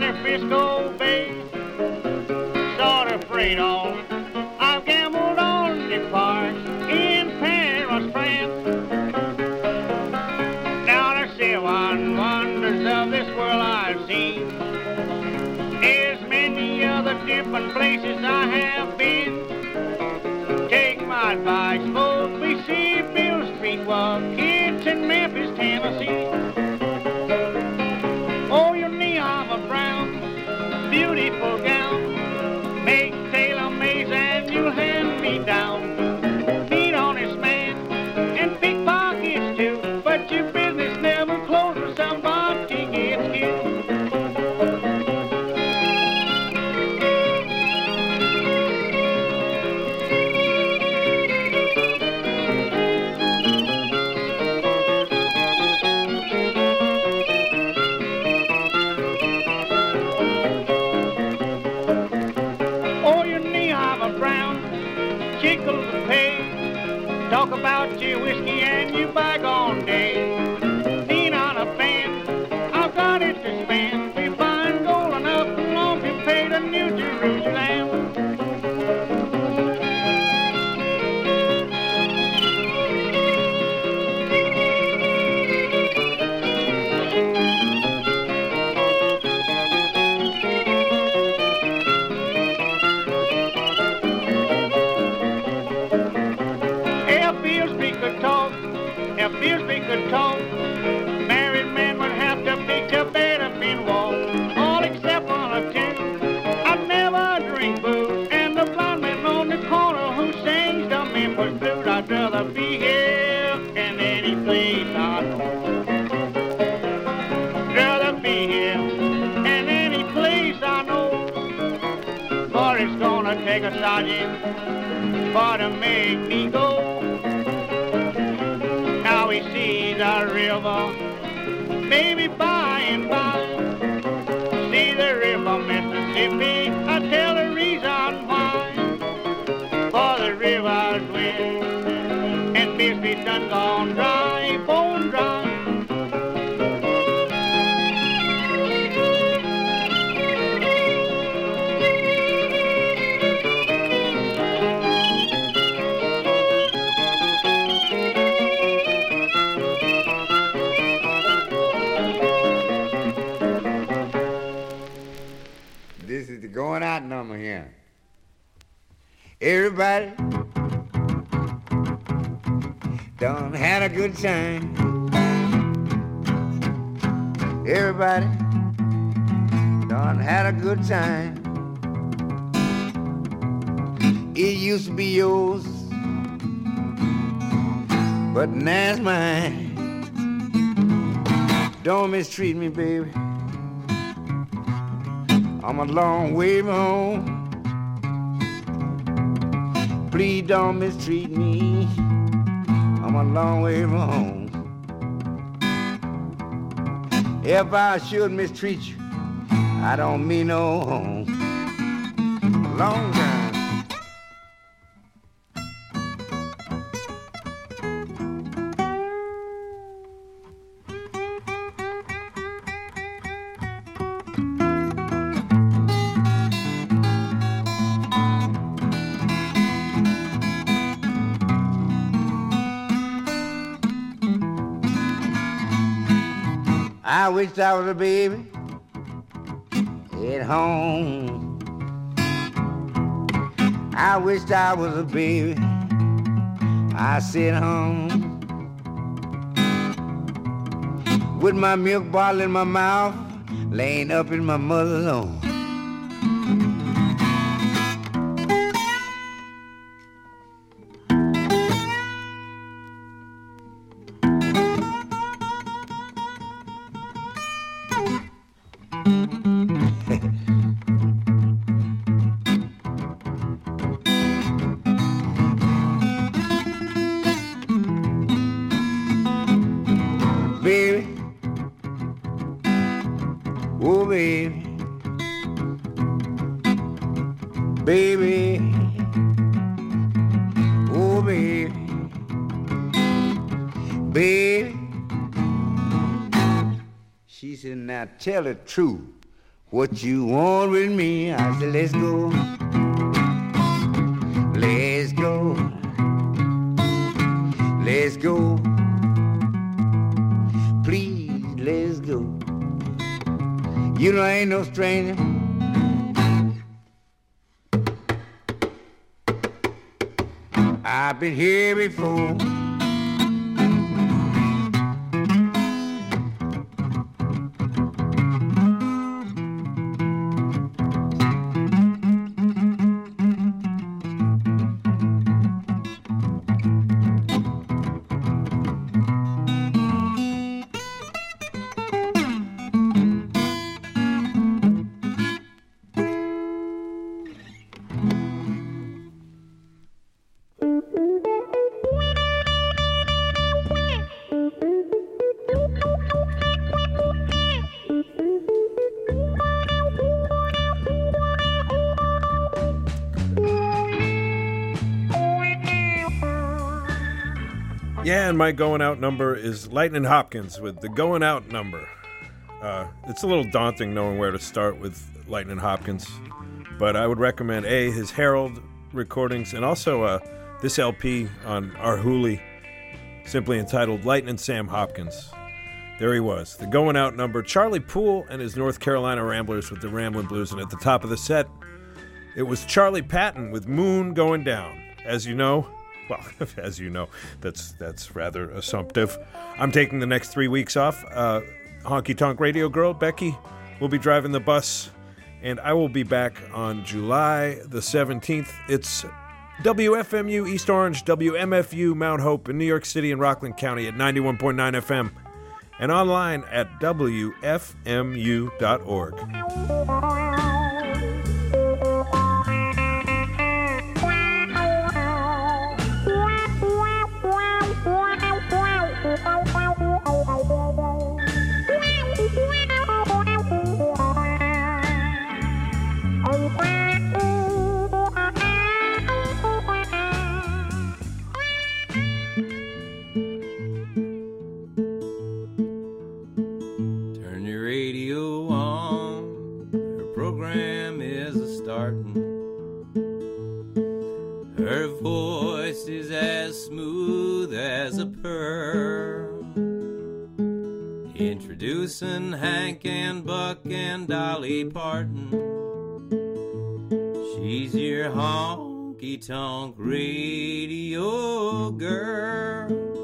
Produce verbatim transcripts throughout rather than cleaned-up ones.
near Frisco Bay. Sort of afraid of. I've gambled on the park in Paris, France. Now the seven wonders of this world I've seen. There's many other different places I have been. Take my advice, folks, we see Bill Street was kids in Memphis, Tennessee. Oh, your neon brown, beautiful gown, make tailor-mades and you'll hand me down. Meet honest man and pickpockets too, but your business never closed for somebody gets killed. Talk about your whiskey and your bygone days. Lean on a band, I've got it to spend. We find gold enough long to pay the New Jerusalem. If Billsby could talk, married men would have to pick a bed up in walk. All except one or two, I'd never drink booze. And the blonde man on the corner who sings the Memphis blues. I'd rather be here than any place I know. Rather be here than any place I know. For it's gonna take a sergeant for to make me go. We see the river, maybe by and by. See the river, Mississippi, I tell the reason why. For the river's wind, and Bisbee done gone dry, bone dry. Going out number here. Everybody done had a good time. Everybody done had a good time. It used to be yours, but now it's mine. Don't mistreat me, baby. I'm a long way from home. Please don't mistreat me. I'm a long way from home. If I should mistreat you, I don't mean no harm. Long time. I wished I was a baby at home. I wished I was a baby. I sit home with my milk bottle in my mouth, laying up in my mother's arms. Tell the truth. what you want with me. I said, let's go. Let's go. Let's go. Please, let's go. You know I ain't no stranger. I've been here before. Yeah, and my going out number is Lightning Hopkins with the going out number. Uh, it's a little daunting knowing where to start with Lightning Hopkins, but I would recommend A, his Herald recordings, and also uh, this L P on Arhoolie, simply entitled Lightning Sam Hopkins. There he was, the going out number, Charlie Poole and his North Carolina Ramblers with the Ramblin' Blues, and at the top of the set, it was Charlie Patton with Moon Going Down. As you know, well, as you know, that's that's rather assumptive. I'm taking the next three weeks off. Uh, Honky Tonk Radio Girl, Becky, will be driving the bus, and I will be back on July the seventeenth. It's W F M U East Orange, W M F U Mount Hope in New York City and Rockland County at ninety-one point nine F M, and online at W F M U dot org. Her voice is as smooth as a pearl, introducing Hank and Buck and Dolly Parton. She's your honky-tonk radio girl.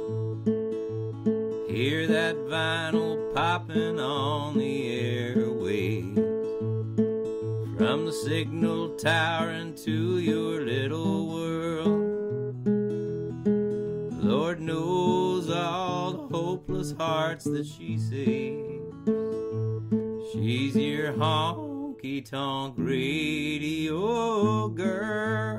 Hear that vinyl popping on the airwaves, from the signal tower into your little world. Lord knows all the hopeless hearts that she saves. She's your honky-tonk radio girl.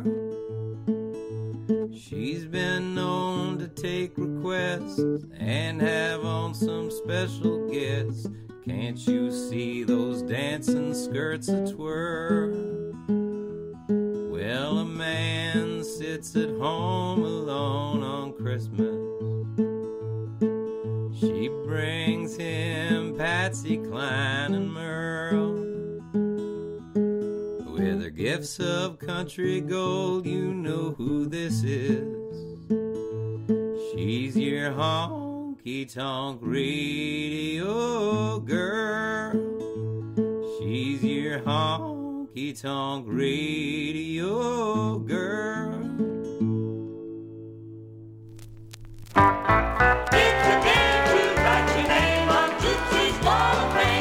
She's been known to take requests and have on some special guests. Can't you see those dancing skirts a twirl? Well, a man sits at home alone on Christmas. She brings him Patsy Cline and Merle. With her gifts of country gold, you know who this is. She's your honky-tonk radio girl. She's your honky-tonk radio girl. It's a day to write your name on Tootsie's Wall of Fame.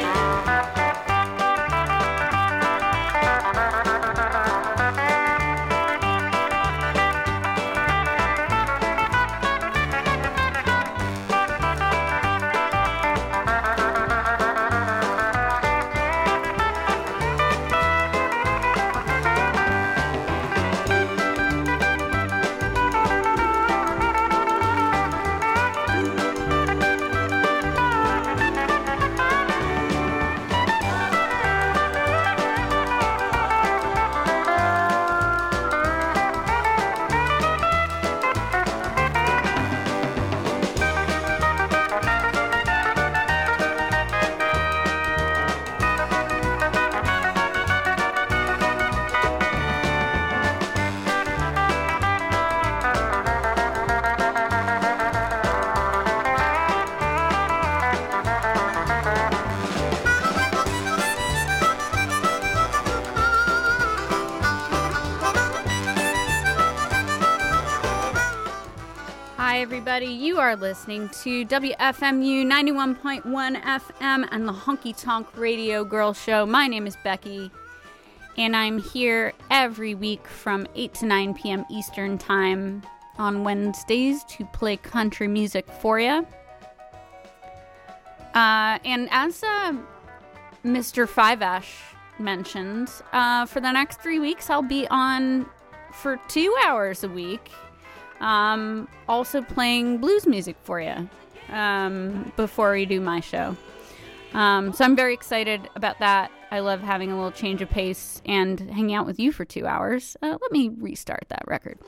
everybody. You are listening to W F M U ninety-one point one F M and the Honky Tonk Radio Girl Show. My name is Becky, and I'm here every week from eight to nine p.m. Eastern Time on Wednesdays to play country music for you. Uh, and as uh, Mister Five Ash mentioned, uh, for the next three weeks I'll be on for two hours a week. Um, also playing blues music for you um, before we do my show. Um, so I'm very excited about that. I love having a little change of pace and hanging out with you for two hours. Uh, let me restart that record.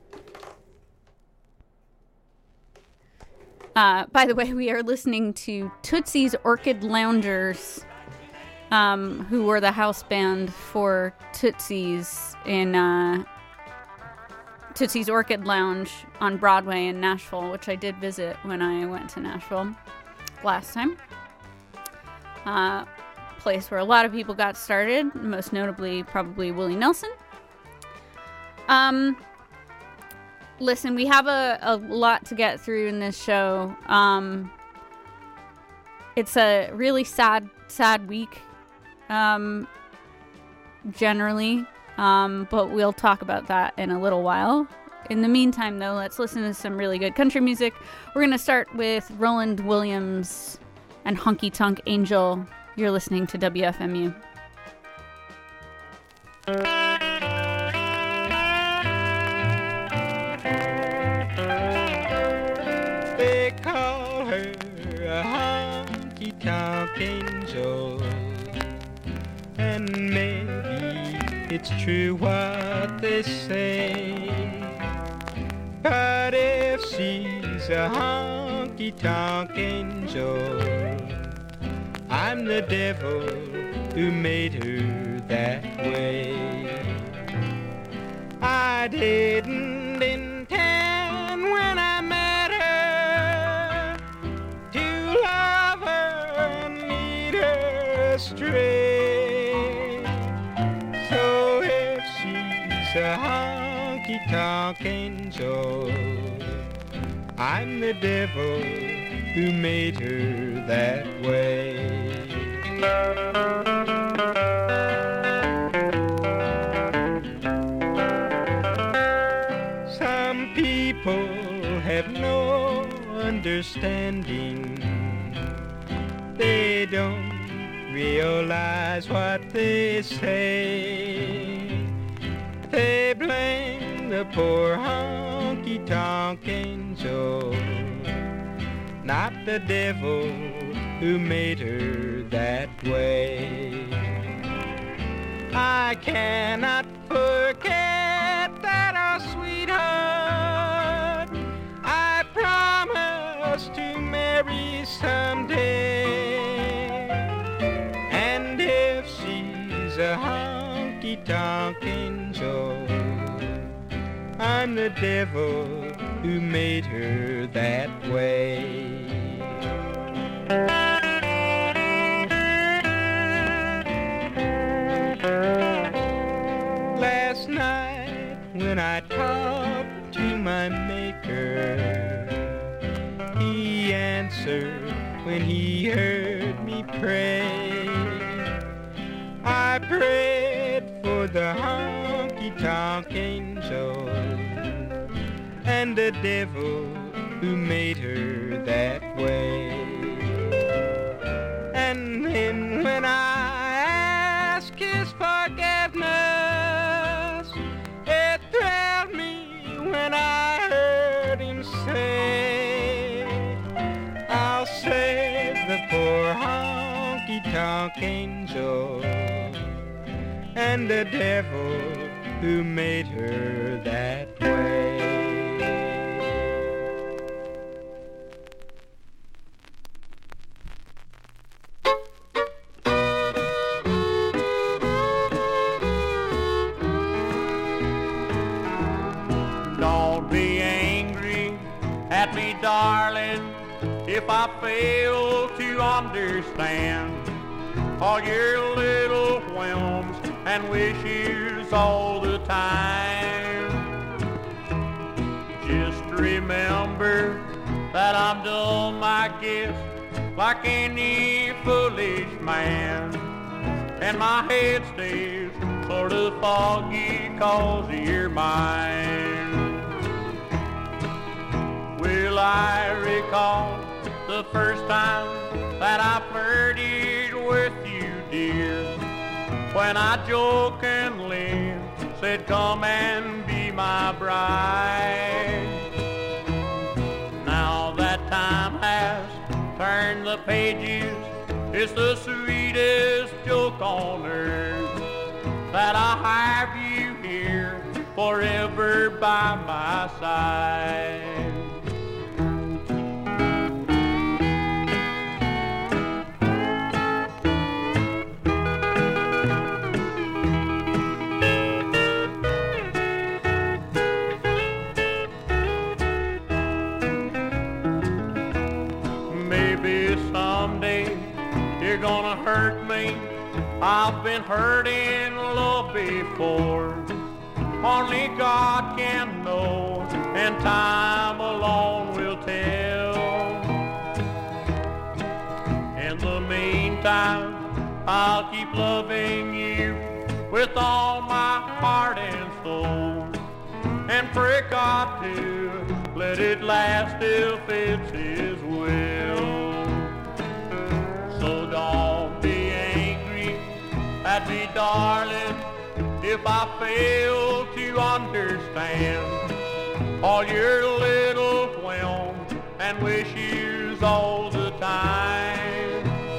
Uh, by the way, we are listening to Tootsie's Orchid Loungers, um, who were the house band for Tootsie's in... Uh, Tootsie's Orchid Lounge on Broadway in Nashville, which I did visit when I went to Nashville last time. Uh, place where a lot of people got started, most notably probably Willie Nelson. Um, listen, we have a, a lot to get through in this show. Um, it's a really sad, sad week, um, generally. Um, but we'll talk about that in a little while. In the meantime, though, let's listen to some really good country music. We're going to start with Roland Williams and Honky Tonk Angel. You're listening to W F M U. They call her a honky tonk angel, and maybe it's true what they say, but if she's a honky-tonk angel, I'm the devil who made her that way. I didn't intend when I met her to love her and lead her astray. A honky-tonk angel, I'm the devil who made her that way. Some people have no understanding. They don't realize what they say. They blame the poor honky-tonk angel, not the devil who made her that way. I cannot forget that our sweetheart I promised to marry someday. And if she's a honky-tonk angel, I'm the devil who made her that way. Last night when I talked to my maker, he answered when he heard me pray. I prayed for the honky-tonk angel and the devil who made her that way. And then when I asked his forgiveness, it thrilled me when I heard him say, I'll save the poor honky-tonk angel and the devil who made her that way. Don't be angry at me, darling, if I fail to understand all your little whims and wishes all the time. Just remember that I'm dumb, I guess, like any foolish man. And my head stays sort of foggy 'cause you're mine. Will I recall the first time that I flirted with you, dear, when I jokingly said, come and be my bride. Now that time has turned the pages, it's the sweetest joke on earth that I have you here forever by my side. You're gonna hurt me, I've been hurt in love before. Only God can know, and time alone will tell. In the meantime, I'll keep loving you with all my heart and soul, and pray God to let it last if it's His will. So don't be angry at me, darling, if I fail to understand all your little whims and wishes all the time.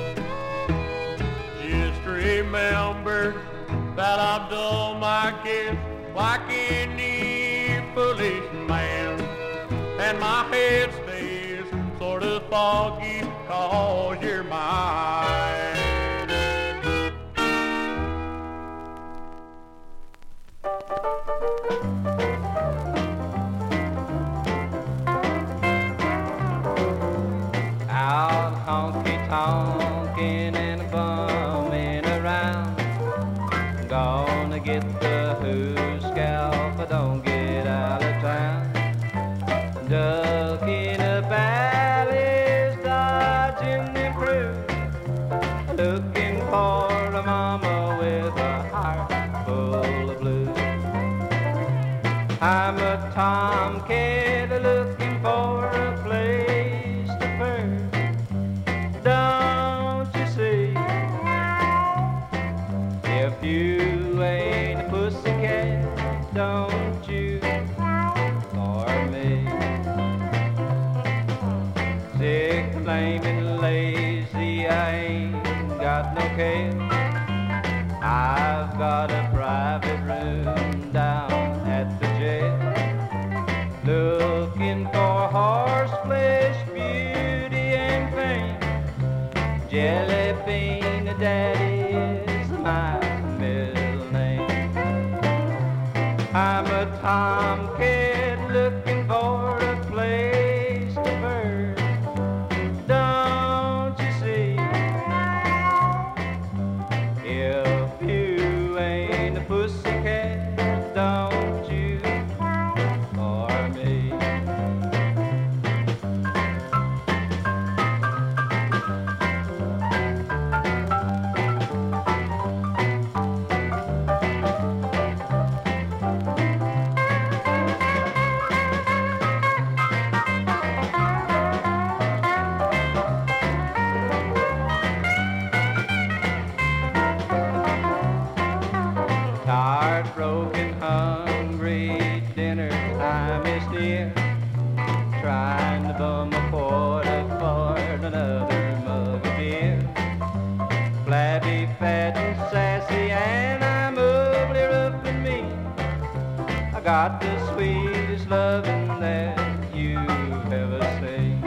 Just remember that I'm dumb, I guess, like any foolish man, and my head stays sort of foggy 'cause you're mine. Out honky-tonkin' and bumming around, gonna get the who's scalp, but don't get out of town. Ducking a valley's dodging the crew, looking for a mama with a heart full of blue. I'm a tomcat looking for a place to purr. Don't you see? If you ain't a pussycat, don't you for me? Sick, lame, and lazy, I ain't got no care. I've got a private room down at the jail, looking for horse flesh, beauty, and fame. Jelly bean daddy is my middle name. I'm a tomcat looking for a place to bird. Don't you see? If you ain't a pussycat, don't you for me? Tired, broken, hungry, dinner time is near. Trying to bum a quarter for another mug of beer. Flabby, fat, and sassy, and I'm ugly, rough, and mean. I got the sweetest loving that you've ever seen.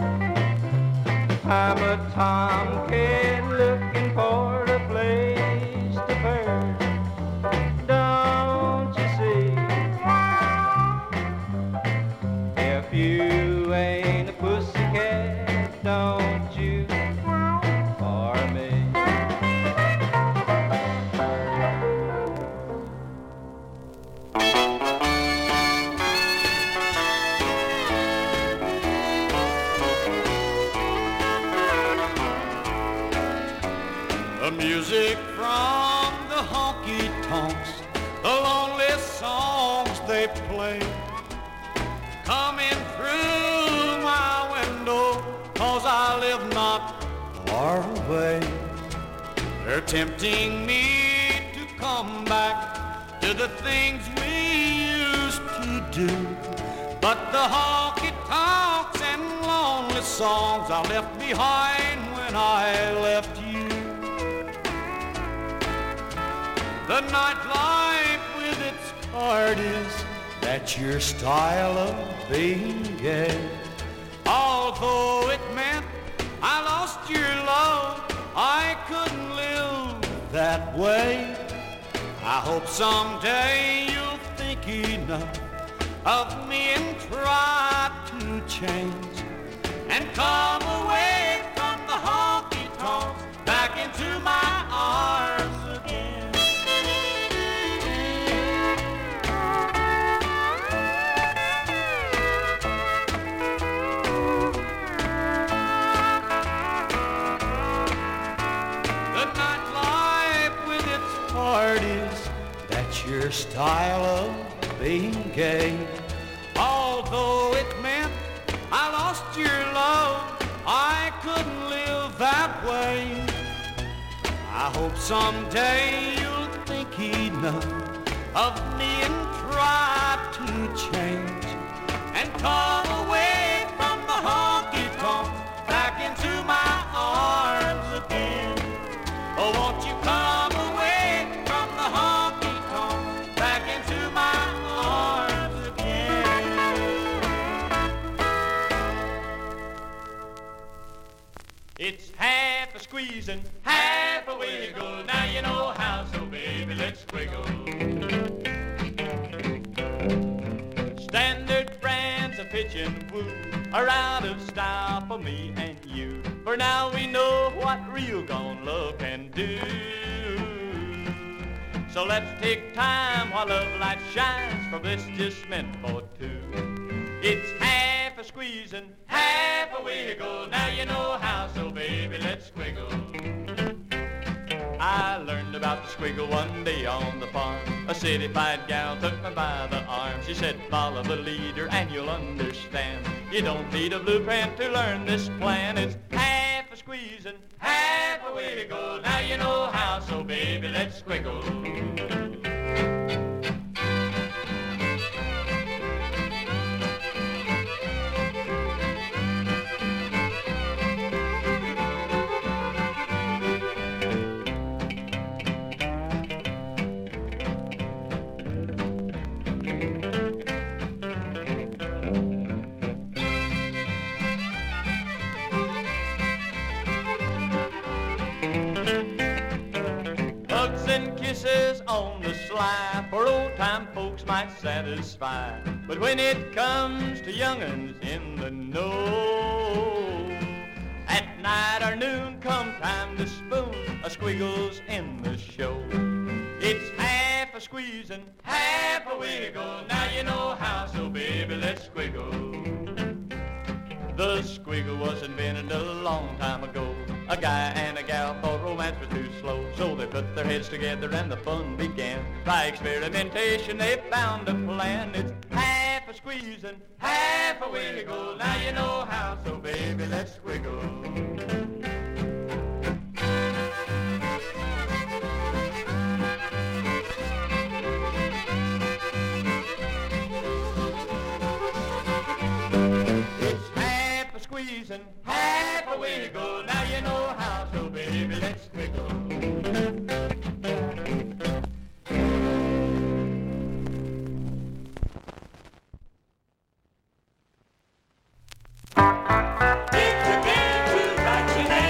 I'm a tomcat looking for a place to purr. Don't you see? If you ain't a pussycat, don't you for me? from the honky-tonks, the lonely songs they play, coming through my window, 'cause I live not far away. They're tempting me to come back to the things we used to do, but the honky-tonks and lonely songs I left behind when I left you. The nightlife with its parties, that's your style of being gay. Although it meant I lost your love, I couldn't live that way. I hope someday you'll think enough of me and try to change and come away from the honky-tonks back into my arms again. Parties, that's your style of being gay. Although it meant I lost your love, I couldn't live that way. I hope someday you'll think enough of me and try to change and come away from the honky-tonk back into my arms again. Oh, won't you come away from the honky-tonk back into my arms again? It's half a squeeze and half a wiggle. Now you know how, so baby, let's squiggle. Standard brands of pitch and woo are out of style for me and you. For now we know what real gone love can do. So let's take time while love light shines, for bliss just meant for two. It's half a squeeze and half a wiggle. Now you know how, so baby, let's squiggle. I learned about the squiggle one day on the farm. A city-fied gal took me by the arm. She said, follow the leader and you'll understand. You don't need a blueprint to learn this plan. It's half a squeeze and half a wiggle. Now you know how, so baby, let's squiggle. Kisses on the sly for old-time folks might satisfy, but when it comes to young'uns in the know, at night or noon come time to spoon, a squiggle's in the show. It's half a squeeze and half a wiggle. Now you know how, so baby, let's squiggle. The squiggle was invented a long time ago. A guy and a gal thought romance was too slow, so they put their heads together and the fun began. By experimentation they found a plan. It's half a squeeze and half a wiggle. Now you know how, so baby, let's squiggle. Squeeze and half a wiggle. Now you know how, so baby, let's squiggle. Did you get to write your name?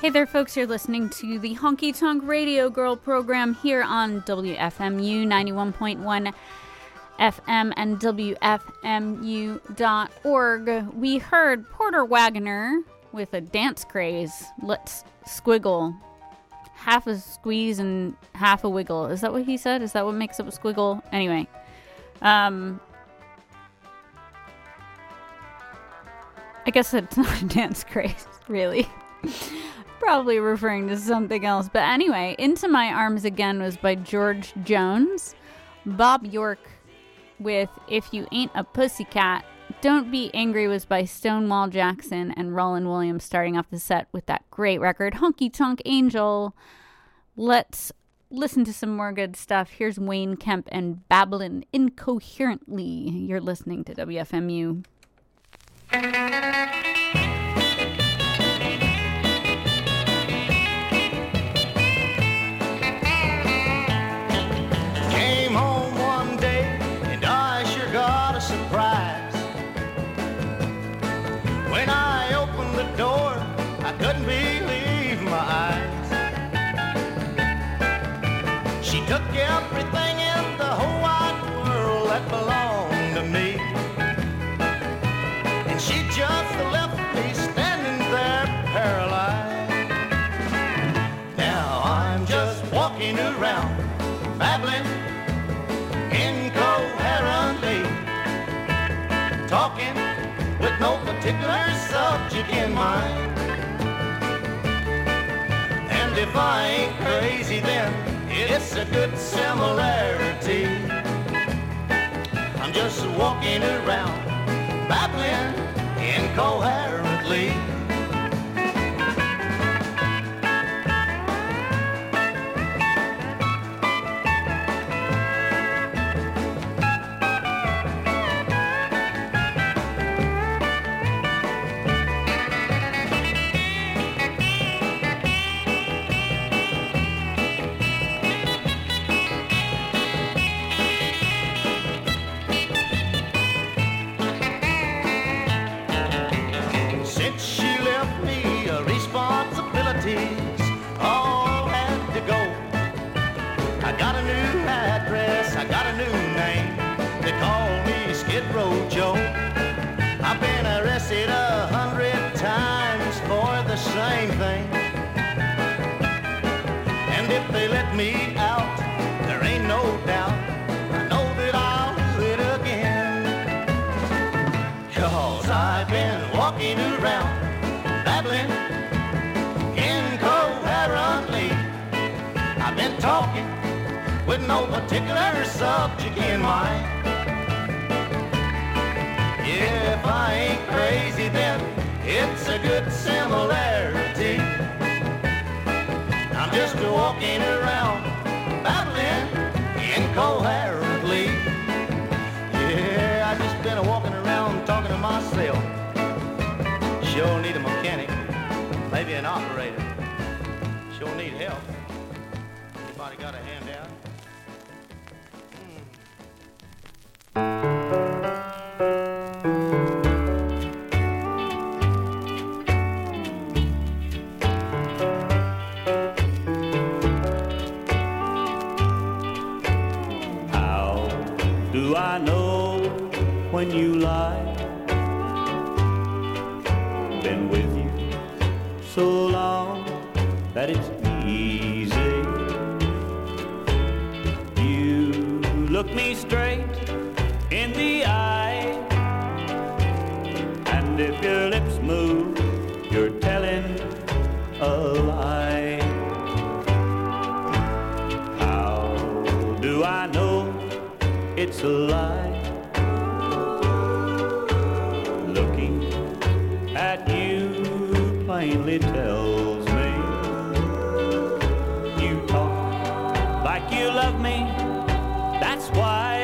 Hey there, folks. You're listening to the Honky Tonk Radio Girl program here on W F M U ninety-one point one F M and W F M U dot org. We heard Porter Wagoner with a dance craze. Let's squiggle. Half a squeeze and half a wiggle. Is that what he said? Is that what makes up a squiggle? Anyway. Um, I guess it's not a dance craze, really. Probably referring to something else. But anyway, Into My Arms Again was by George Jones. Bob York with If You Ain't a Pussycat. Don't Be Angry was by Stonewall Jackson and Roland Williams, starting off the set with that great record, Honky Tonk Angel. Let's listen to some more good stuff. Here's Wayne Kemp and Babblin' Incoherently. You're listening to W F M U. Came home one day and I sure got a surprise. When I opened the door, I couldn't believe my eyes. She took everything in the whole wide world that belonged to me, and she just left me standing there paralyzed. Now I'm just walking around babbling incoherently, talking with no particular subject in mind. And if I ain't crazy, then it's a good similarity. I'm just walking around babbling incoherently. All had to go. I got a new address, I got a new name. They call me Skid Row Joe. I've been arrested a hundred times for the same thing, and if they let me out, there ain't no doubt, I know that I'll do it again. 'Cause I've been walking around babbling incoherently. I've been talking with no particular subject in mind. If I ain't crazy, then it's a good similarity. I'm just walking around babbling incoherently. Yeah, I've just been walking around talking to myself. Sure need a mechanic, maybe an operator. Sure need help. Anybody got a hand out? How do I know when you lie? Been with you so long that it's easy. You look me straight in the eye, and if your lips move, you're telling a lie. How do I know it's a lie? Looking at you plainly tells me you talk like you love me, that's why.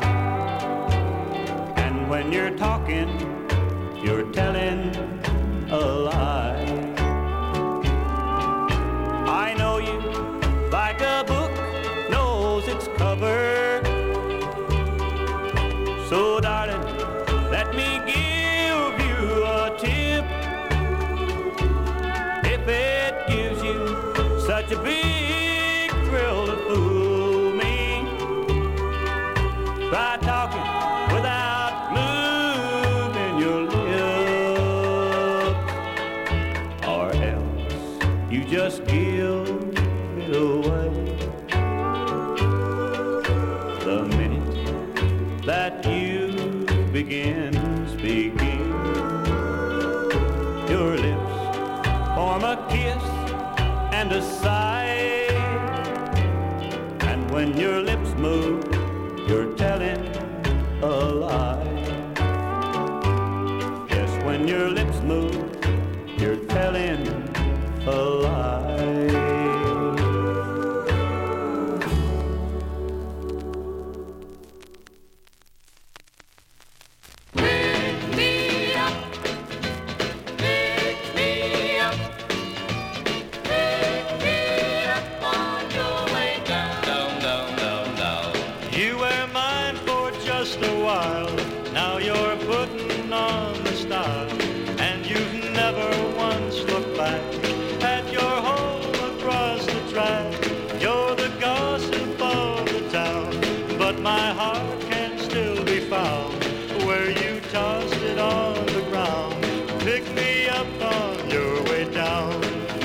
And when you're talking, you're telling a lie. I know you like a book knows its cover. So darling, let me give you a tip. If it gives a big thrill to fool me. Try talking without moving your lips, or else you just give it away. The minute that you begin speaking, your lips form a kiss and a sigh. And when your lips move, you're telling a lie. Yes, when your lips move, you're telling a lie. Now you're putting on the style, and you've never once looked back at your home across the track. You're the gossip of the town, but my heart can still be found where you tossed it on the ground. Pick me up on your way down.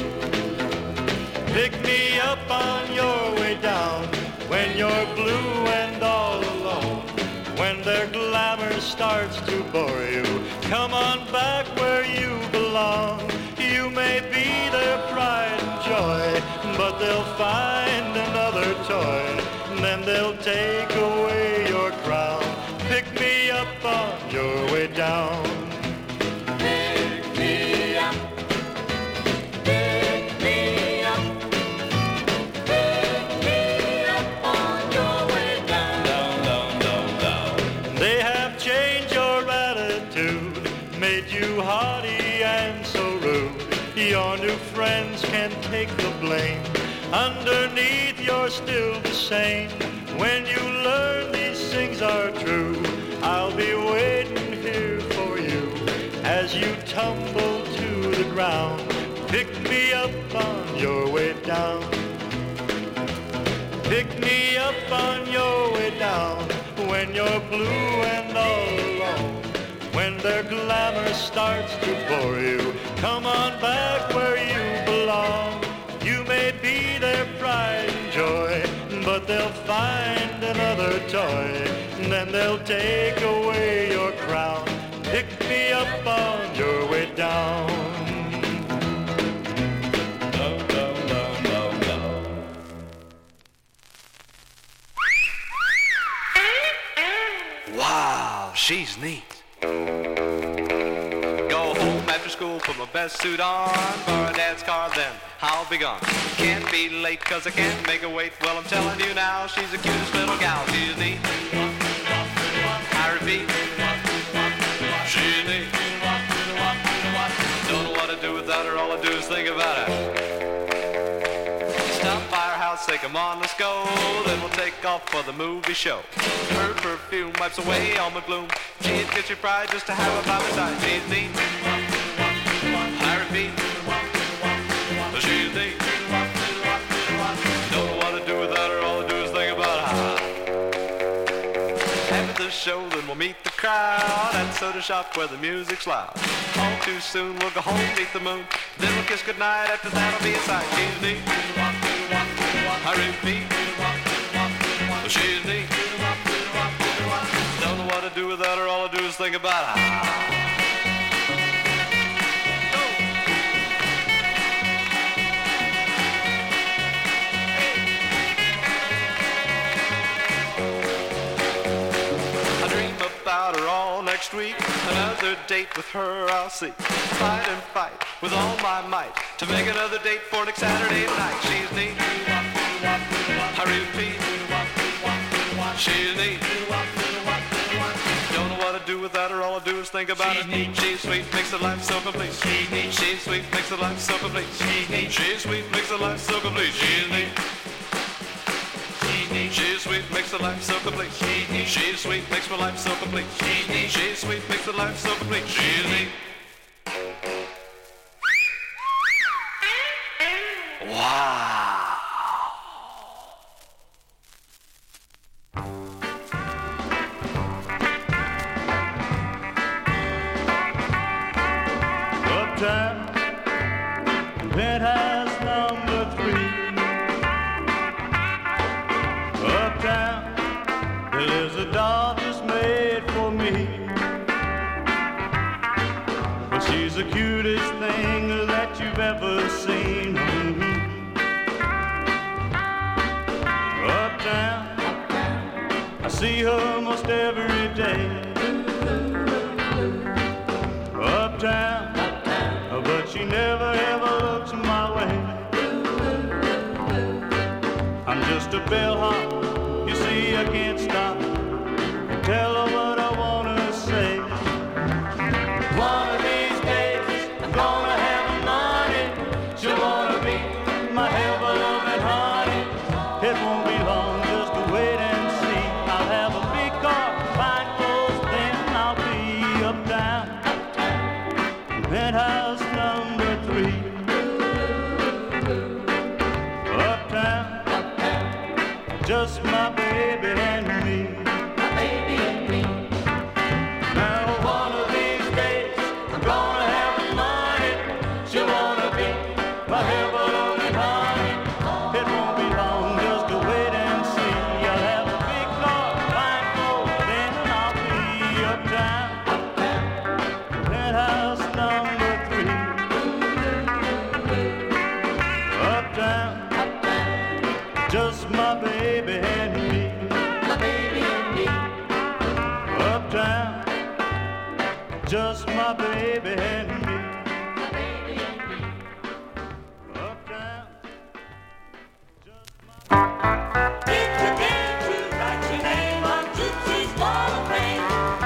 Pick me up on your way down when you're blue and all alone. When their glamour starts to bore you, come on back where you belong. You may be their pride and joy, but they'll find another toy, and then they'll take away your crown. Pick me up on your way down. Pick me up. Pick me up. Pick me up on your way down. Down, down, down, down. They have changed your attitude, made you haughty and so rude. Your new friends can take the blame. Underneath you're still the same. When you learn these things are true, I'll be waiting here for you as you tumble to the ground. Pick me up on your way down. Pick me up on your way down when you're blue and all alone. When their glamour starts to bore you, come on back where you belong. You may be their pride and joy, but they'll find another toy, and then they'll take away your crown. Pick me up on your way down. No, no, no, no, no. Wow, she's neat. Go home after school, put my best suit on, borrow Dad's car, then I'll be gone. Can't be late cause I can't make her wait. Well, I'm telling you now, she's the cutest little gal. She's neat. I repeat, she's neat. Don't know what to do without her, all I do is think about her. Stop by her house, say come on, let's go. Then we'll take off for the movie show. Her perfume wipes away all my gloom. She'd get your pride just to have her by my side. She's neat. I repeat, she's neat. Don't know what to do without her, all I do is think about her. After the show, then we'll meet the crowd at Soda Shop where the music's loud. All too soon, we'll go home, meet the moon. Then we'll kiss goodnight, after that'll be a sight. She's neat. I repeat, she's neat. Don't know what to do without her, all I do is think about her. I dream about her all next week. Another date with her I'll see. Fight and fight with all my might to make another date for next Saturday night. She's neat. I repeat, she's neat. Don't know what to do without her, all I do is think about her. She's sweet, makes the life so complete. She's sweet, makes the life so complete. She's sweet, makes the life so complete. She's neat. She's sweet, makes the life so complete. She's sweet, makes my life so complete. She's sweet, makes the life so complete. She's neat. Wow. penthouse number three. Uptown, there lives a doll just made for me. But she's the cutest thing that you've ever seen. Uptown, I see her almost every day. Uptown, but she never ever looks my way. I'm just a bellhop, you see I can't stop. Tell her what I wanna say. One of these days I'm gonna have money. She'll wanna be my ever-loving honey. It won't be long, just to wait and see. I'll have a big car, fine clothes, then I'll be uptown. Penthouse number three. Uptown, just my baby and me. My baby and me. Now one of these days I'm gonna have money. She'll wanna be my ever-loving honey. It won't be long, just to wait and see. I'll have a big car, fine clothes, then I'll be uptown. Penthouse number three. Uptown, just my baby and me. My baby and me. Uptown, just my baby and me. My baby and me. Uptown, just my Did you dare to write your name on Gypsy's wall of fame?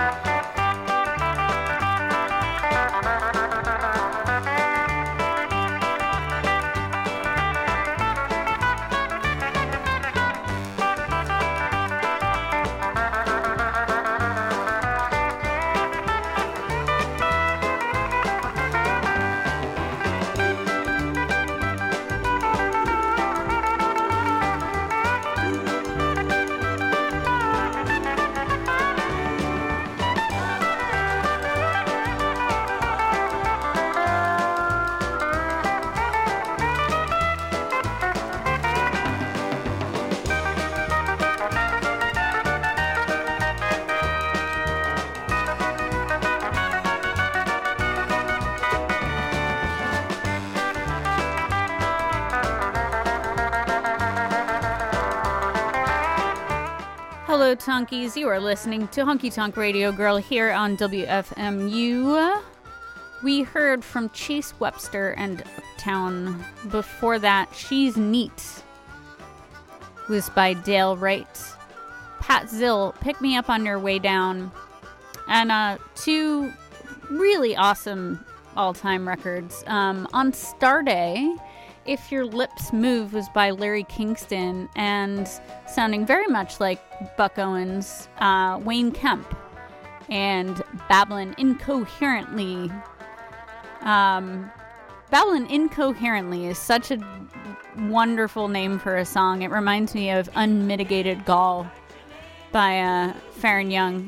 Hello, Tonkies. You are listening to Honky Tonk Radio Girl here on W F M U. We heard from Chase Webster and Uptown. Before that, She's Neat was by Dale Wright. Pat Zill, Pick Me Up on Your Way Down. And uh, two really awesome all-time records. Um, on Star Day, If Your Lips Move was by Larry Kingston, and sounding very much like Buck Owens, uh, Wayne Kemp, and Babblin' Incoherently. Um, Babblin' Incoherently is such a wonderful name for a song. It reminds me of Unmitigated Gall by uh, Farron Young.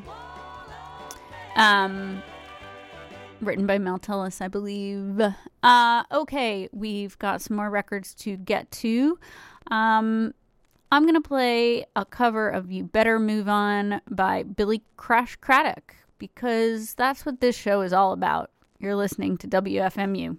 Um... Written by Mel Tillis, I believe. Uh, okay, we've got some more records to get to. Um, I'm going to play a cover of You Better Move On by Billy Crash Craddock, because that's what this show is all about. You're listening to W F M U.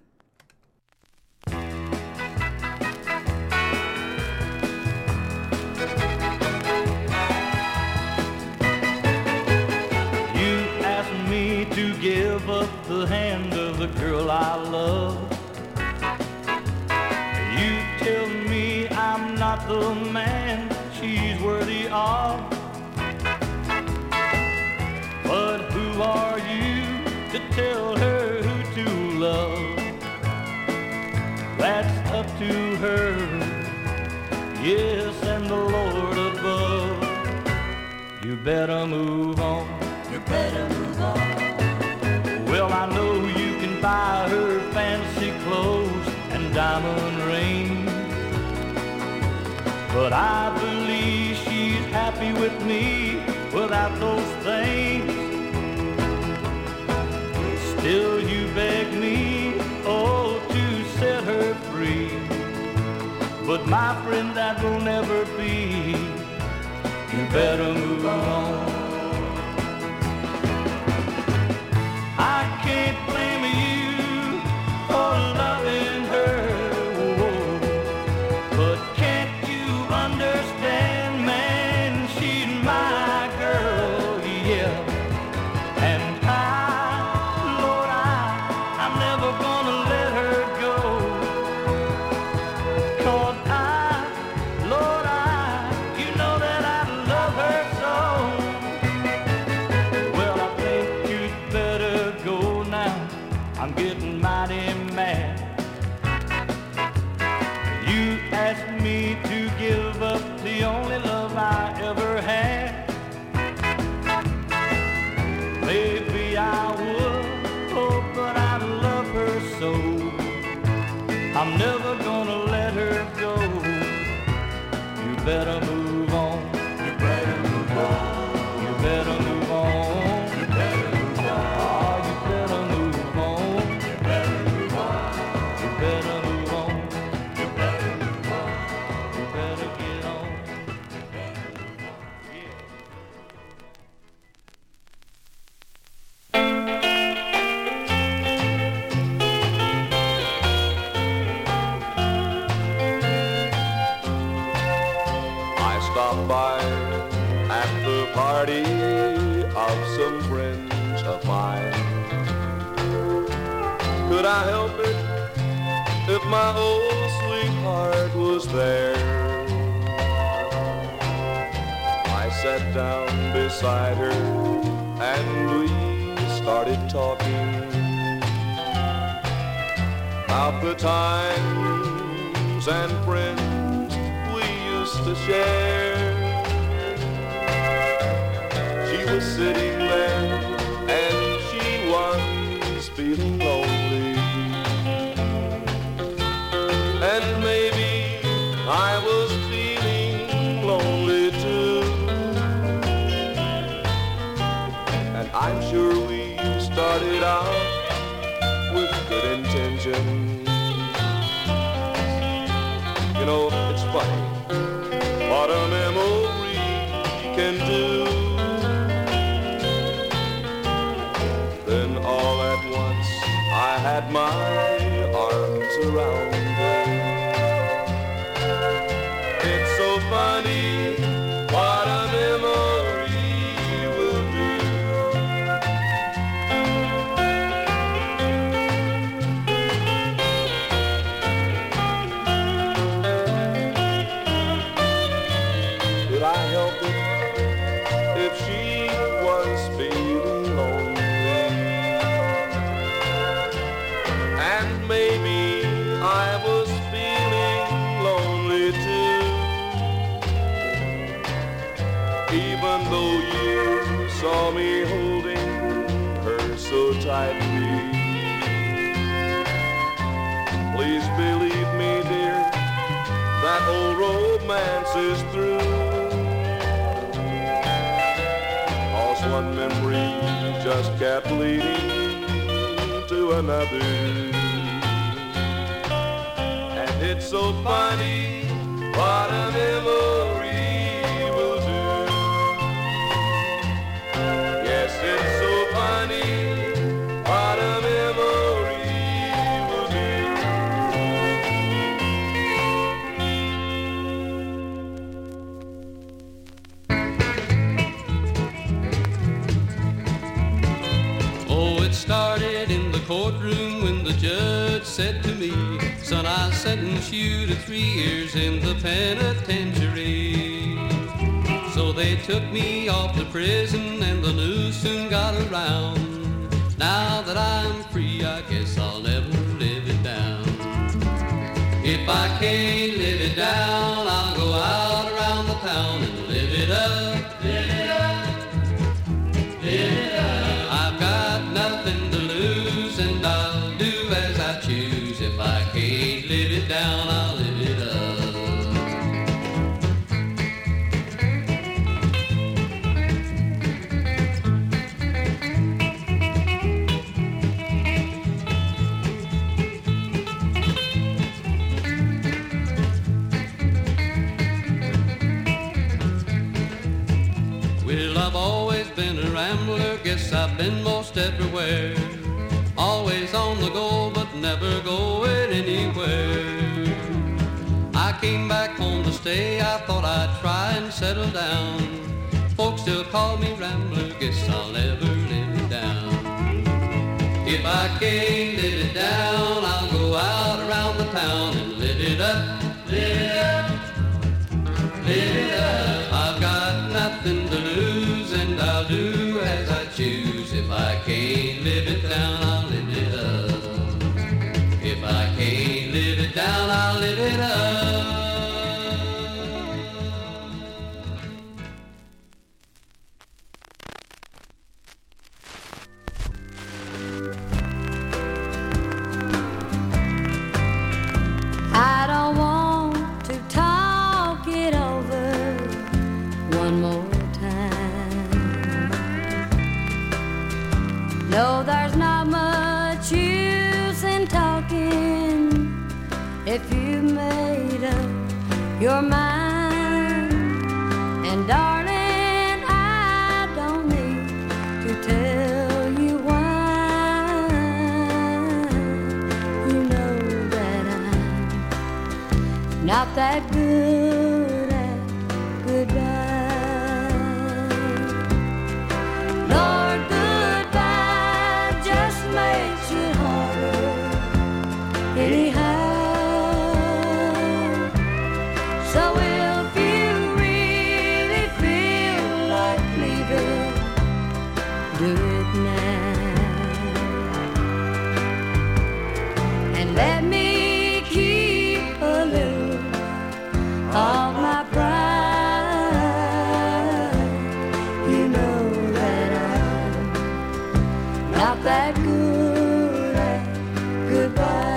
To give up the hand of the girl I love. You tell me I'm not the man she's worthy of. But who are you to tell her who to love? That's up to her, yes, and the Lord above. You better move on. You better move on. Well, I know you can buy her fancy clothes and diamond rings, but I believe she's happy with me without those things. Still you beg me, oh, to set her free. my friend, that will never be. You better move on. I can't blame you for loving her, whoa. But can't you understand, man, she's my girl, yeah. And I, Lord, I, I'm never gonna let her go. 'Cause I, Lord, I, you know that I love her so. Well, I think you'd better go now. I'm getting mighty mad. You asked me to give up the only love I ever had. Maybe I would, oh, but I love her so. I'm never gonna let her go. You better move on. You better move on. You better move on. You better move on. Oh, you better move on. You better move on. You better move on. You better move on. You better get on. You better move on. Yeah. I stopped by at the party of some friends of mine. Could I help it if my old sweetheart was there? I sat down beside her and we started talking about the times and friends we used to share. She was sitting there and she was feeling lonely. And maybe I was feeling lonely too. And I'm sure we started out with good intentions. You know, it's funny what a memory can do. Then all at once I had my arms around her. It's so funny what a memory will do. Could I help it if she was feeling lonely? And maybe I was feeling lonely too. Even though you saw me holding her so tightly. Please believe me, dear, that old romance is through. Cause one memory just kept leading to another. And it's so funny what a memory will do. Yes, it's so funny what a memory will do. Oh, it started in the courtroom when the judge said to me, son, I sentence you to three years in the penitentiary. So they took me off to prison and the news soon got around. Now that I'm free, I guess I'll never live it down. If I can't live it down, I'll go out around the town and live it up, live it up, live it up. I've got nothing to lose and I'll do as I choose. If I can't live it down, I'll live it up. been a rambler, guess I've been most everywhere. Always on the go, but never going anywhere. I came back home to stay, I thought I'd try and settle down. Folks still call me rambler, guess I'll never live it down. If I can't live it down, I'll go out around the town and live it up, live it up, live it up. I've got nothing to lose and I'll do as I choose. If I can't live it down, I'll live it up. If I can't live it down, I'll live it up. I don't want to talk it over one more time. No, there's not much use in talking if you made up your mind. And darling, I don't need to tell you why. You know that I'm not that good at goodbye. Lord, goodbye just makes it harder anyhow. So if you really feel like leaving, do it now. And let me keep a little of my pride. You know that I'm not that good at goodbye.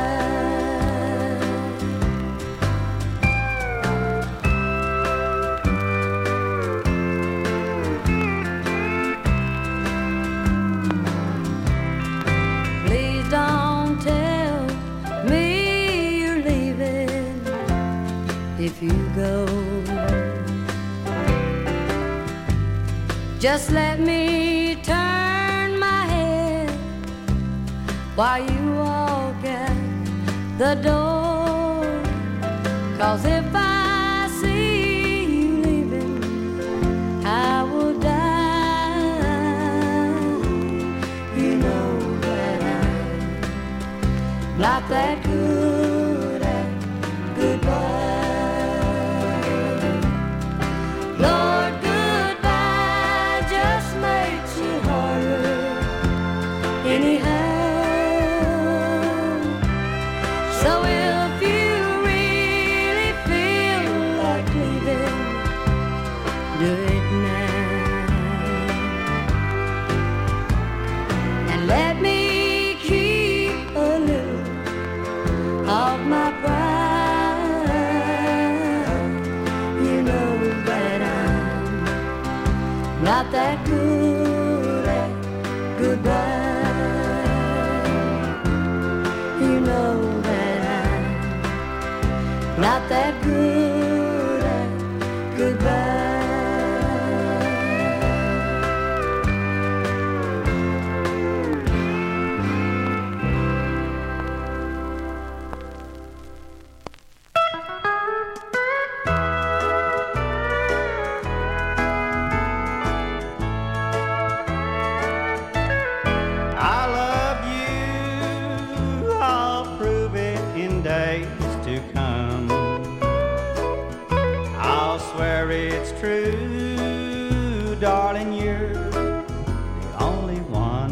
Please don't tell me you're leaving if you go. Just let me turn my head while you walk out the door. 'Cause if I see you leaving, I will die. You know that I'm not that good at goodbye. Lord, goodbye just makes it harder anyhow. So if you really feel like leaving, do it now. And let me keep a little of my pride. You know that I'm not that good at goodbye. You know that I'm not that good at goodbye. I love you, I'll prove it in days to come. I'll swear it's true, darling, you're the only one.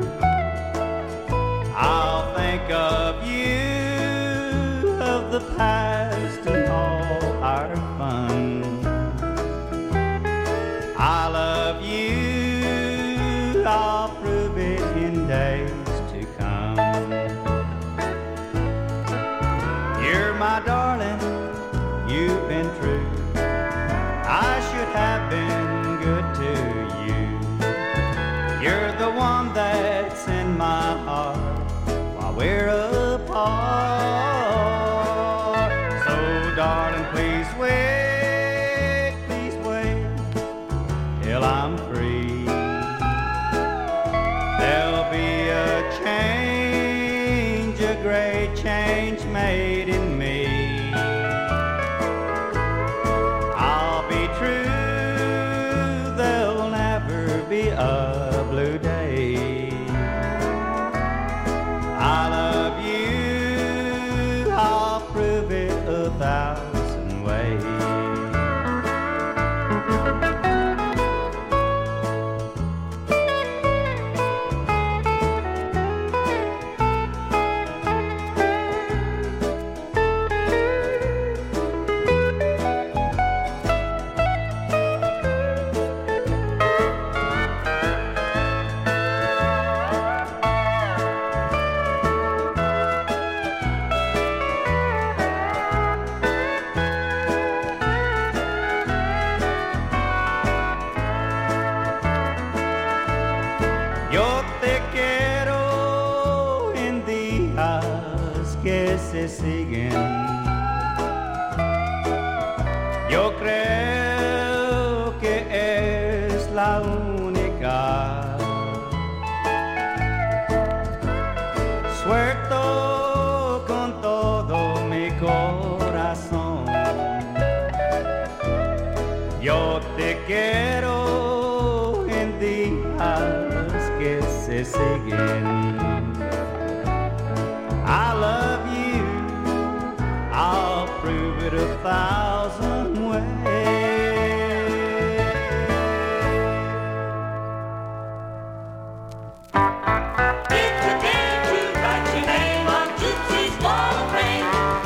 I'll think of you, of the past and all our fun. I love you, I'll prove it in days to come. You're my darling, you've been true. I should have been good to you. You're the one that's in my heart while we're apart. So change, a great change made in me. I'll be true, there'll never be a blue day. I love you, I'll prove it a thousand ways. Yo te quiero en días que se siguen. Yo creo que es la única. Suelto con todo mi corazón. Yo te quiero en días que se siguen. I love you, I'll prove it a thousand ways. It's a day to write your name on Gypsy's wall of fame.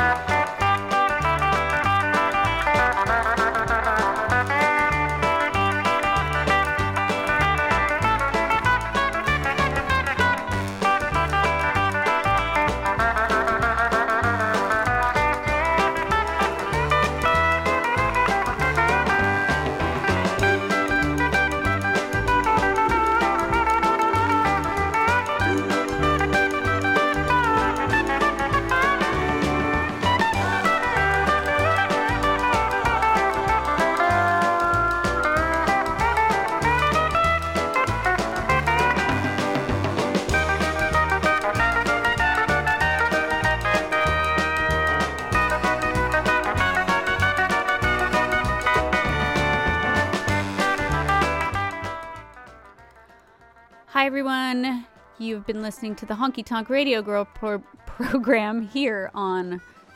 Hi, everyone. You've been listening to the Honky Tonk Radio Girl pro- program here on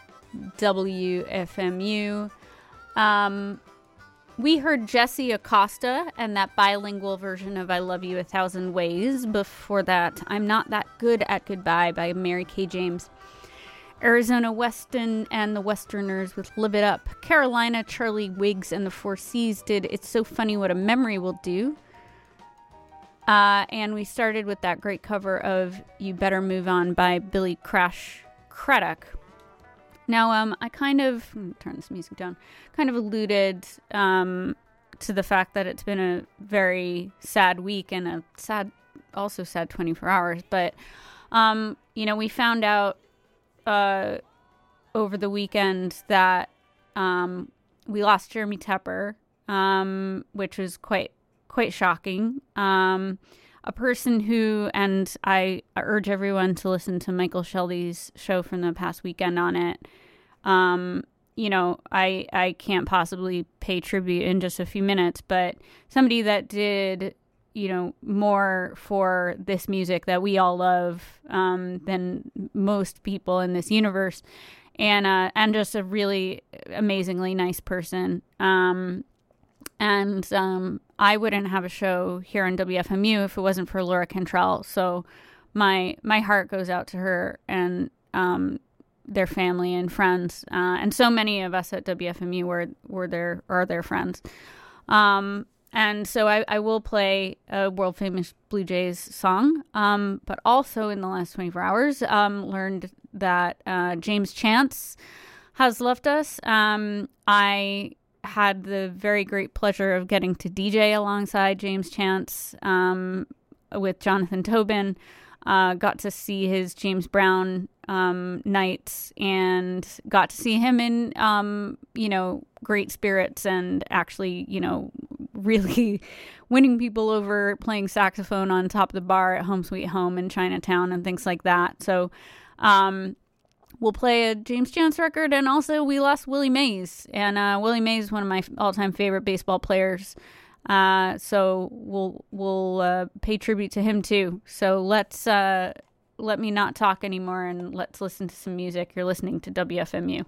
W F M U. Um, we heard Jesse Acosta and that bilingual version of I Love You a Thousand Ways. Before that, I'm Not That Good at Goodbye by Mary Kay James. Arizona Weston and the Westerners with Live It Up. Carolina, Charlie Wiggs and the Four C's did It's So Funny What a Memory Will Do. Uh, and we started with that great cover of You Better Move On by Billy Crash Craddock. Now, um, I kind of, let me turn this music down, kind of alluded um, to the fact that it's been a very sad week and a sad, also sad twenty-four hours. But, um, you know, we found out uh, over the weekend that um, we lost Jeremy Tepper, um, which was quite quite shocking. Um, a person who, and I urge everyone to listen to Michael Shelby's show from the past weekend on it. Um, you know, I I can't possibly pay tribute in just a few minutes, but somebody that did, you know, more for this music that we all love um, than most people in this universe, and uh, and just a really amazingly nice person. Um, And um, I wouldn't have a show here on W F M U if it wasn't for Laura Cantrell. So my my heart goes out to her and um, their family and friends. Uh, and so many of us at W F M U were, were their, are their friends. Um, and so I, I will play a world-famous Blue Jays song. Um, but also in the last twenty-four hours, um, learned that uh, James Chance has left us. Um, I... had the very great pleasure of getting to D J alongside James Chance um, with Jonathan Tobin. Uh, got to see his James Brown um, nights and got to see him in, um, you know, great spirits and actually, you know, really winning people over playing saxophone on top of the bar at Home Sweet Home in Chinatown and things like that. So um, we'll play a James Chance record, and also we lost Willie Mays. And uh, Willie Mays is one of my all-time favorite baseball players. Uh, so we'll we'll uh, pay tribute to him too. So let's uh, let me not talk anymore, and let's listen to some music. You're listening to W F M U.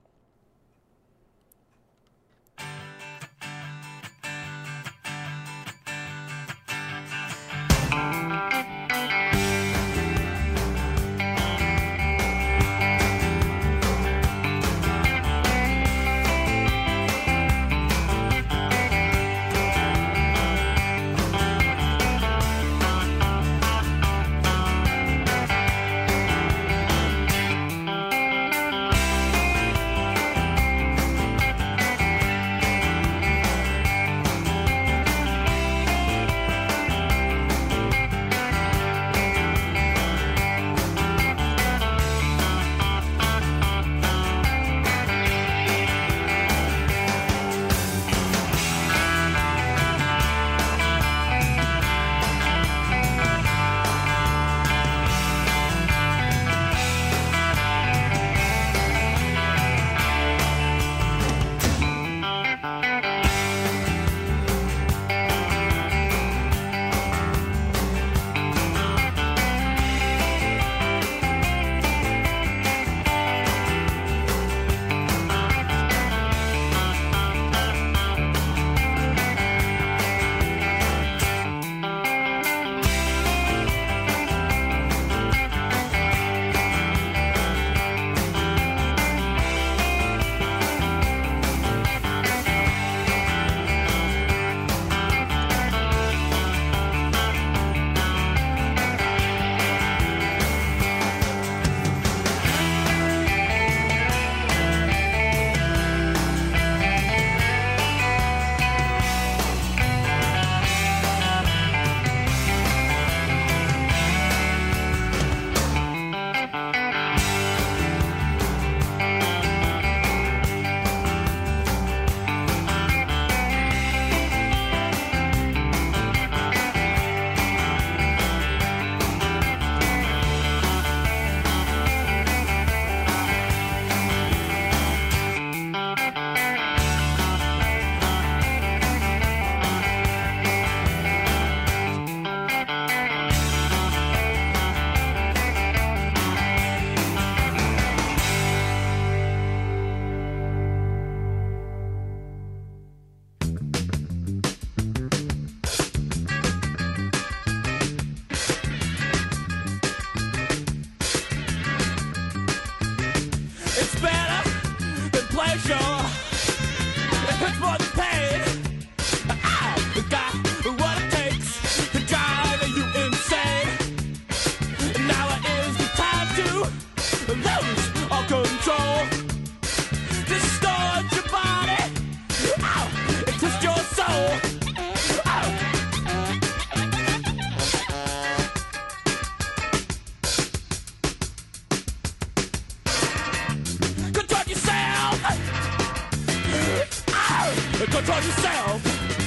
Control yourself.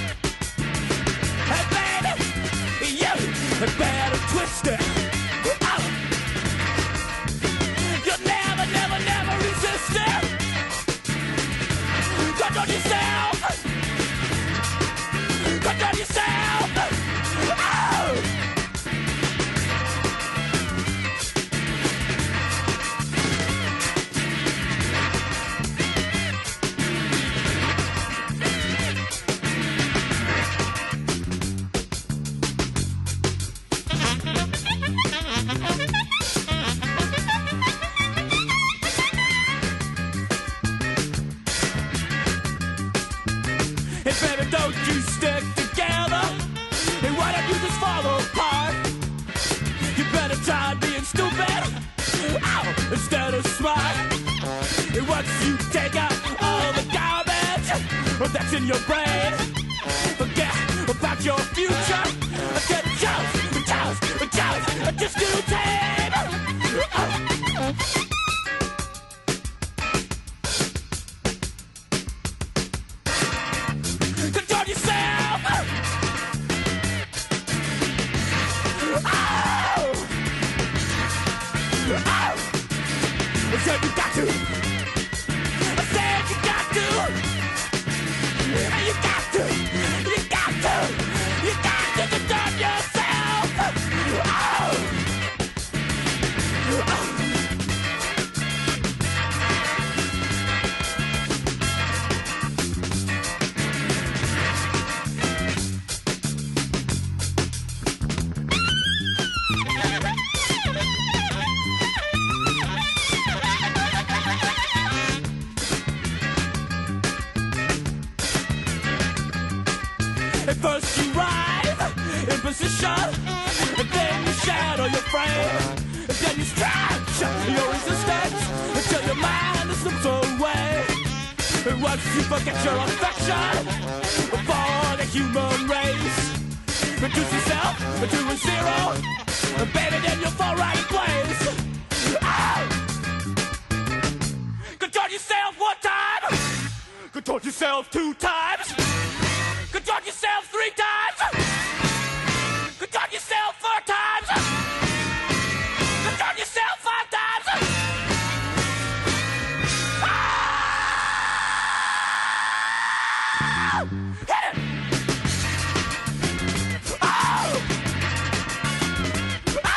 Hey, baby, you better twist it. Oh. You'll never, never, never resist it. Control yourself. Control yourself. Oh. Hey baby, don't you stick together. Hey, why don't you just fall apart? You better try being stupid, ow, instead of smart. And once you take out all the garbage that's in your brain, forget about your future. Get a chance, a chance, a chance, just do tame. Oh. Control yourself. Oh! I said you got to. I said you got to. You got to. You got to. You got to disturb yourself. Oh! Oh! First you rise in position, and then you shadow your frame, and then you stretch your resistance until your mind slips away. And once you forget your affection for the human race, reduce yourself to a zero, and baby, then you'll fall right in place. Oh! Control yourself one time, control yourself two times. Control yourself three times! Control yourself four times! Control yourself five times! Ah! Hit it! Oh! Oh!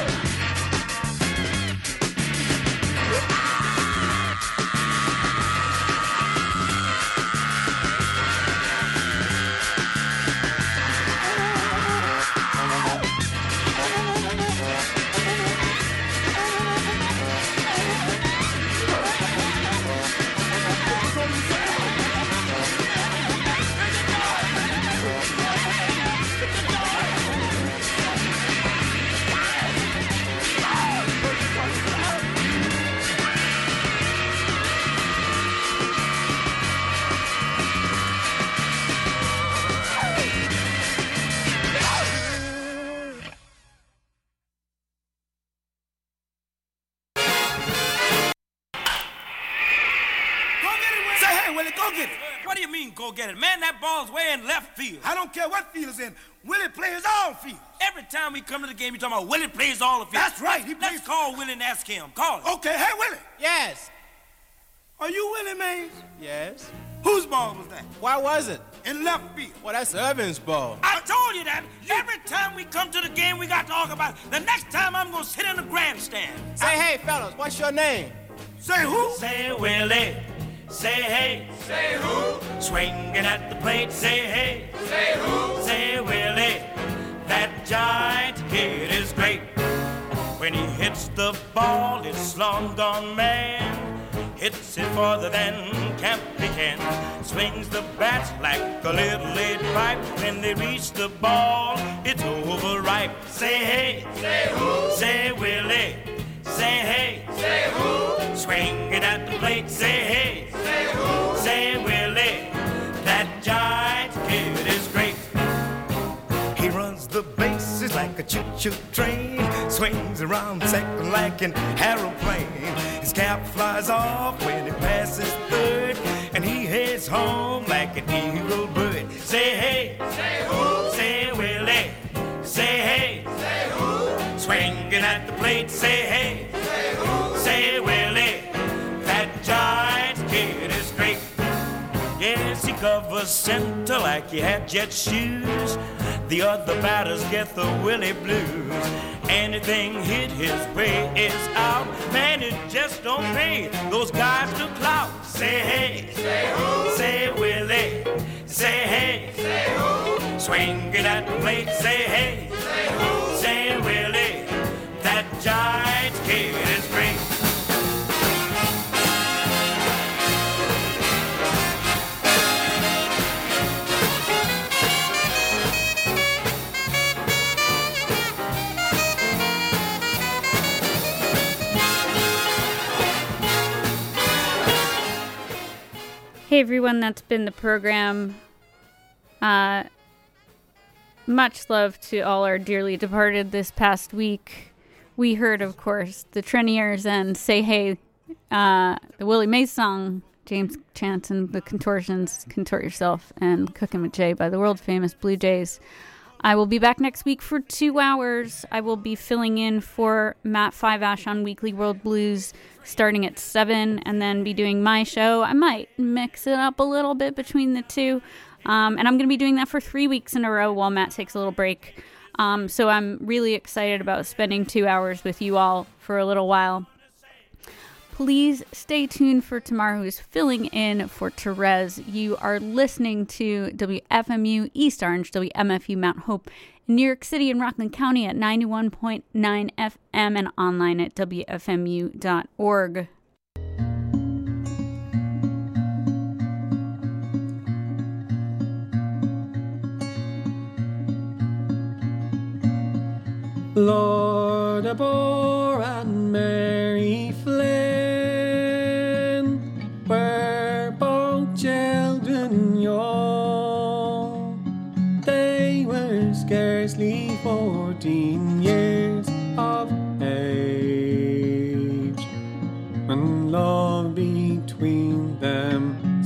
Go get it. Man, that ball's way in left field. I don't care what field it's in. Willie plays all fields. Every time we come to the game, you're talking about Willie plays all the fields. That's right. He plays. Let's call Willie and ask him. Call him. Okay. Hey, Willie. Yes. Are you Willie Mays? Yes. Whose ball was that? Why was it? In left field. Well, that's Irvin's ball. I told you that. Every time we come to the game, we got to talk about it. The next time I'm going to sit in the grandstand. Hey, hey, fellas, what's your name? Say who? Say Willie. Say hey. Say who? Swinging at the plate. Say hey. Say who? Say Willie. That giant kid is great. When he hits the ball, it's long gone man. Hits it farther than Campy can. Swings the bat like a little lead pipe. When they reach the ball, it's overripe. Say hey. Say who? Say Willie. Say hey. Say who? Swing it at the plate. Say hey. Say who? Say Willie. That giant kid is great. He runs the bases like a choo-choo train. Swings around second like an aeroplane. His cap flies off when he passes third, and he heads home like an eagle bird. Say hey. Say who? Say Willie. Say hey. Say who? Swinging at the plate. Say hey. Say who? Say Willie. That giant kid is great. Yes, he covers center like he had jet shoes. The other batters get the Willie blues. Anything hit his way is out. Man, it just don't pay those guys to clout. Say hey. Say who? Say Willie. Say hey. Say who? Swinging at the plate. Say hey. Say who? Say Willie. That giant kid is great. Hey everyone, that's been the program. Uh, much love to all our dearly departed this past week. We heard, of course, the Treniers and Say Hey, uh, the Willie Mays song, James Chance and the Contortions, Contort Yourself, and Cookin' with Jay by the world famous Blue Jays. I will be back next week for two hours. I will be filling in for Matt Five Ash on Weekly World Blues starting at seven, and then be doing my show. I might mix it up a little bit between the two. Um, and I'm going to be doing that for three weeks in a row while Matt takes a little break. Um, so I'm really excited about spending two hours with you all for a little while. Please stay tuned for tomorrow, who's filling in for Therese. You are listening to W F M U East Orange, W M F U Mount Hope in New York City and Rockland County at ninety-one point nine F M and online at W F M U dot org. Lord Abor and Mary Flynn were both children young. They were scarcely fourteen years of age when love between them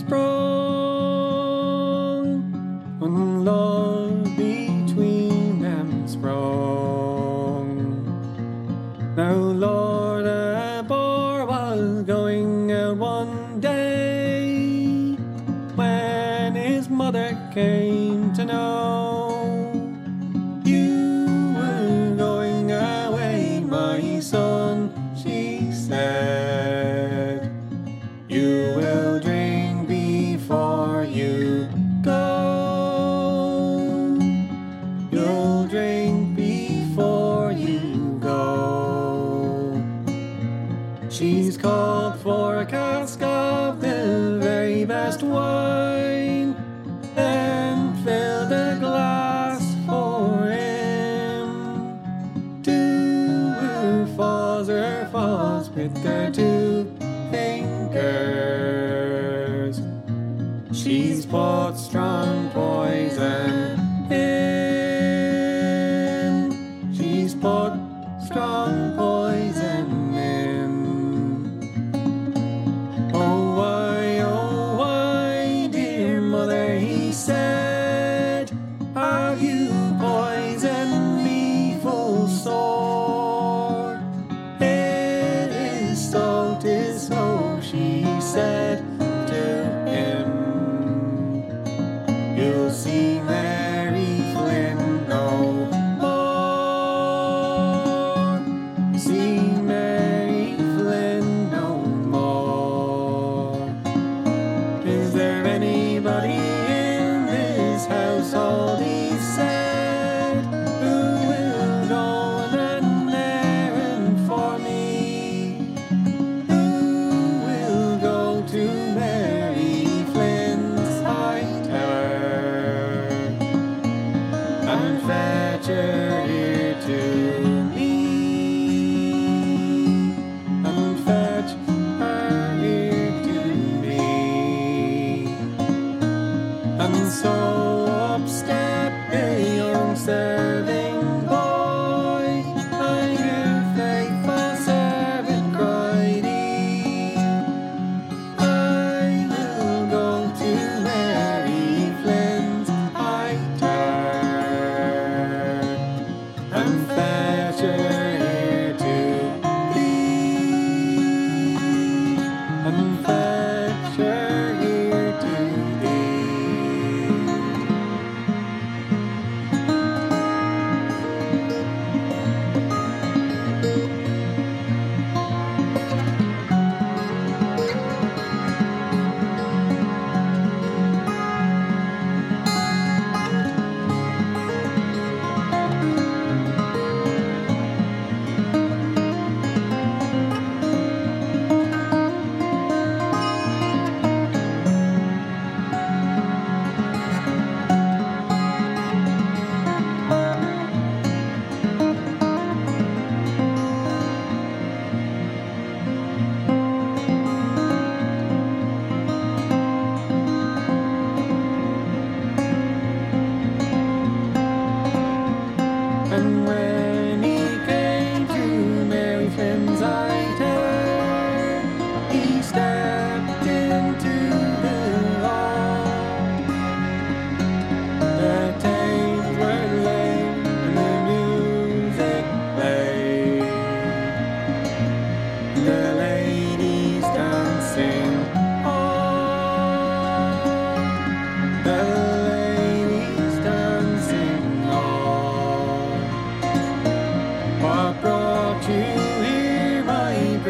sprung. When love between them sprung. Now Lord Abor was going out one day when his mother came to know. You were going away, my son, she said. You will drink before you go. You'll drink before you go. She's called for a cask of the very best wine, then filled a glass for him. To her falls, her falls with their two fingers. She's put strong poison in. She's put strong poison in. Oh, why, oh, why, dear mother, he said, have you poisoned me full sore? It is so, 'tis so, she said to him. You'll see, man.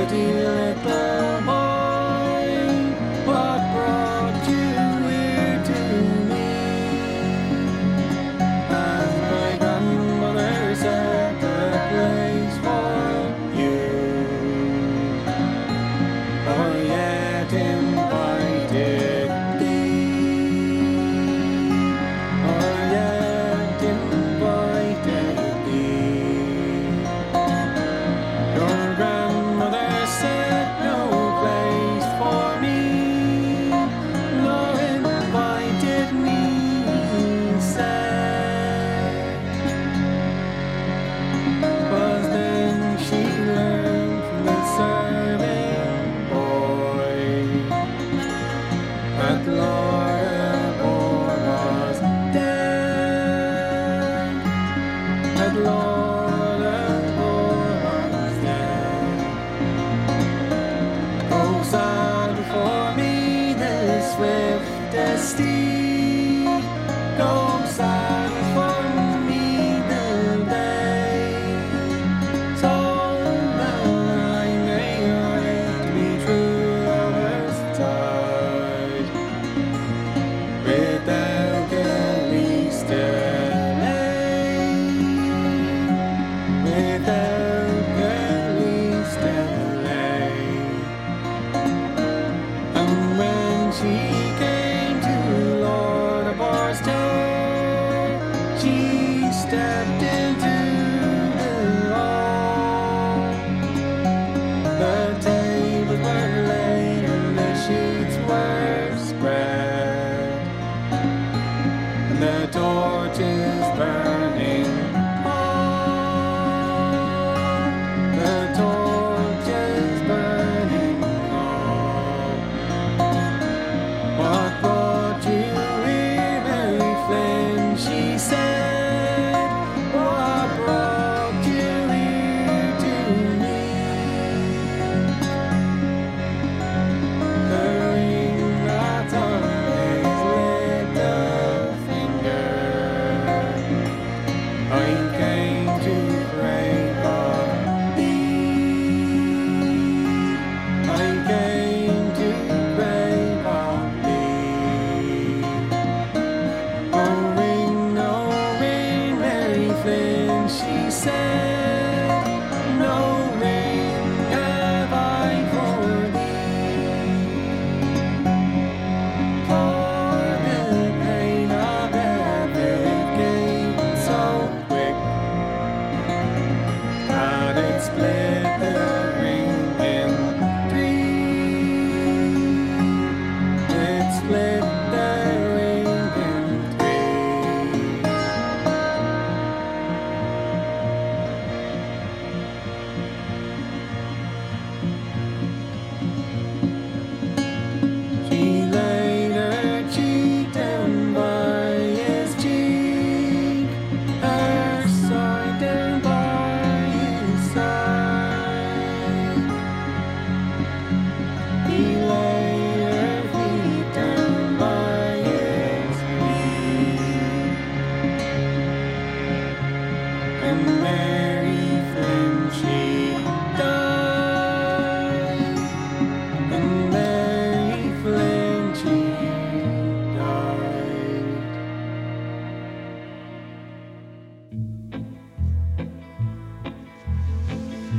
pretty little boy, what brought you here to me? And my grandmother set a place for you, or yet invited thee, or yet invited thee. Your grandmother set no place for me, nor invited me, said. 'Twas then she learned from the serving boy that Lord Elmore was dead, that Lord Elmore was dead. Goes on before me this swiftest steed,